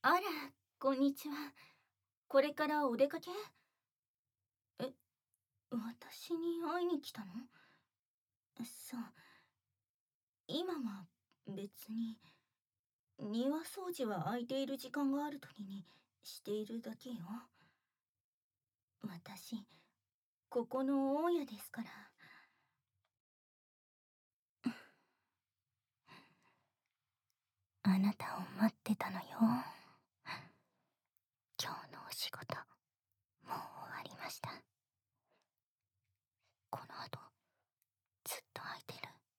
あら、こんにちは。これからお出かけ？え、私に会いに来たの？そう、今は別に。庭掃除は空いている時間がある時にしているだけよ。私、ここの大家ですから。あなたを待ってたのよ。今日のお仕事、もう終わりました。この後、ずっと空いて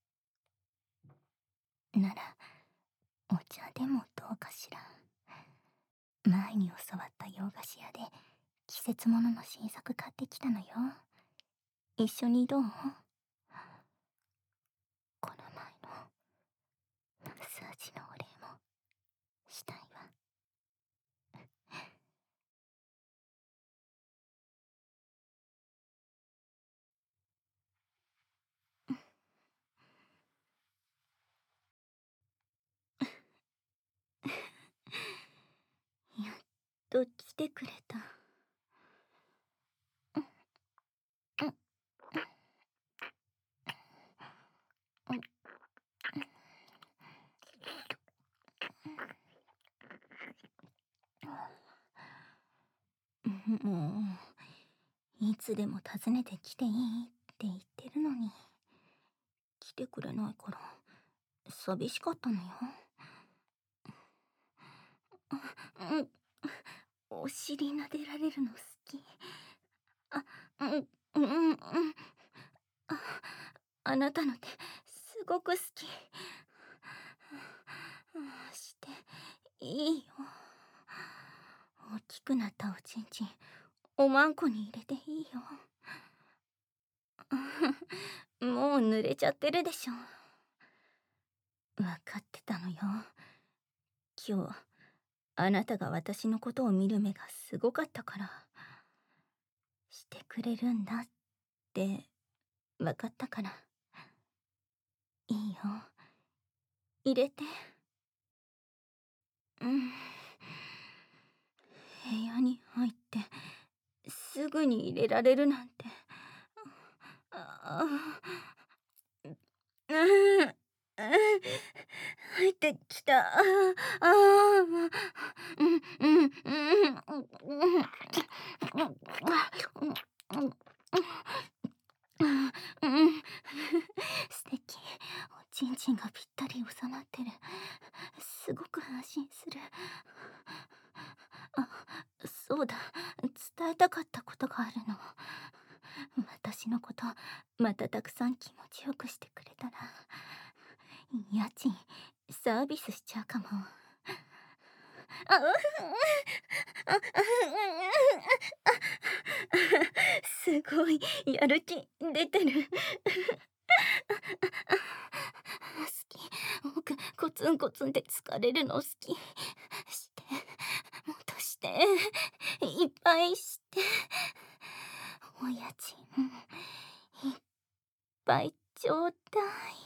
る。なら、お茶でもどうかしら。前に教わった洋菓子屋で季節物の新作買ってきたのよ。一緒にどう？この前のマッサージのお礼もしたいわ。やっと来てくれた。もういつでも訪ねてきていいって言ってるのに、来てくれないから寂しかったのよ。うん、お尻撫でられるの好き。あ、うん、あ、あなたの手すごく好き。していいよ。大きくなったおちんちんおまんこに入れていいよ。もう濡れちゃってるでしょ。わかってたのよ。今日あなたが私のことを見る目がすごかったから。してくれるんだってわかったから。いいよ、入れて。うん。部屋に入ってすぐに入れられるなんて。ああ、うん、入ってきた。うん、うん、うん、うん、素敵。おちんちんがぴったり収まってる。すごく安心する。あ、そうだ。伝えたかったことがあるの。私のこと、またたくさん気持ちよくしてくれたら、家賃、サービスしちゃうかも。あ、すごい、やる気出てる。好き。僕、コツンコツンで疲れるの好き。して、もっとして、いっぱいして。お家賃、いっぱいちょうだい。